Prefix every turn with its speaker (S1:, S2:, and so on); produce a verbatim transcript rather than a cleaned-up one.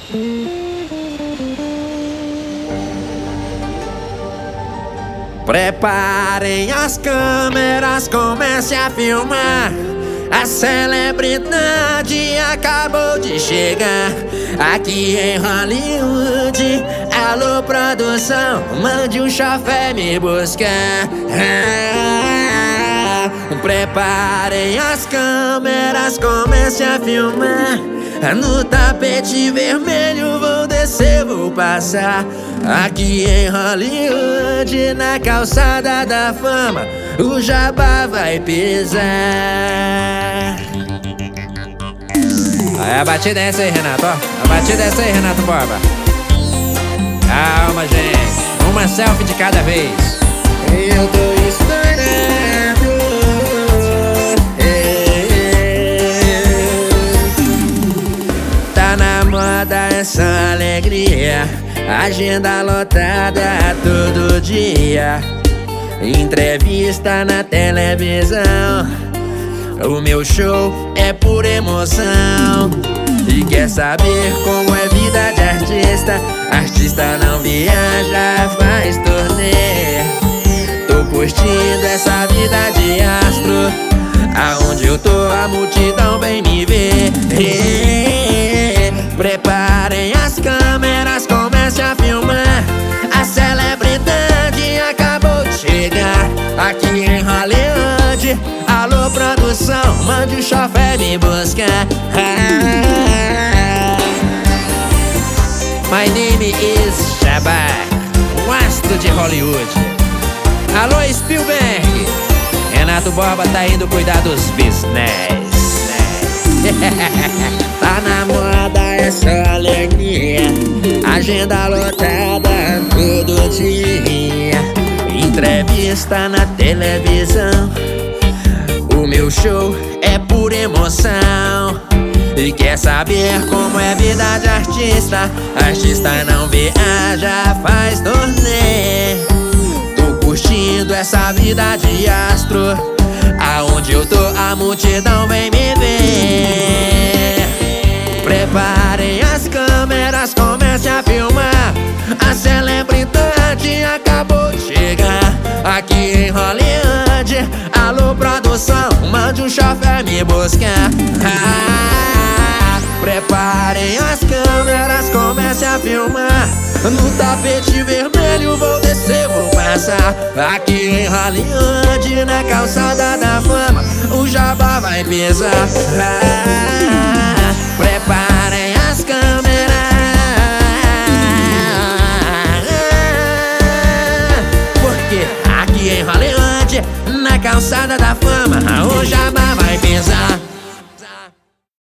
S1: Preparem as câmeras, comece a filmar. A celebridade acabou de chegar aqui em Hollywood. Alô, produção, mande um chofé me buscar. Ah, preparem as câmeras, comece a filmar. No tapete vermelho vou descer, vou passar. Aqui em Hollywood, na calçada da fama, o jabá vai pisar. A batida é essa aí, Renato, ó. A batida é essa aí, Renato Borba. Calma, gente. Uma selfie de cada vez. Eu tô estourando. Tá na moda essa alegria, agenda lotada todo dia, entrevista na televisão. O meu show é por emoção. E quer saber como é vida de artista? Artista não viaja, faz turnê. Tô curtindo essa vida de astro. Aonde eu tô a multidão vem me ver. Preparem as câmeras, comece a filmar. A celebridade acabou de chegar aqui em Hollywood. Alô, produção, mande o chofé me buscar. Ah, my name is Jabá, o astro de Hollywood. Alô, Spielberg, Renato Borba tá indo cuidar dos business. Tá na moda essa alegria, agenda lotada todo dia, entrevista na televisão. O meu show é por emoção. E quer saber como é vida de artista? Artista não viaja, faz turnê. Tô curtindo essa vida de astro. Aonde eu tô a multidão vem me ver. Preparem as câmeras, comece a filmar. A celebridade acabou de chegar aqui em Hollywood. Alô, produção, mande um chofé me buscar. Ah, preparem as câmeras, comece a filmar. No tapete vermelho vou descer, vou passar. Aqui em Hollywood, na calçada da fama, o jabá vai pisar. Ah, preparem as câmeras, porque aqui em Hollywood, na calçada da fama, o jabá vai pisar.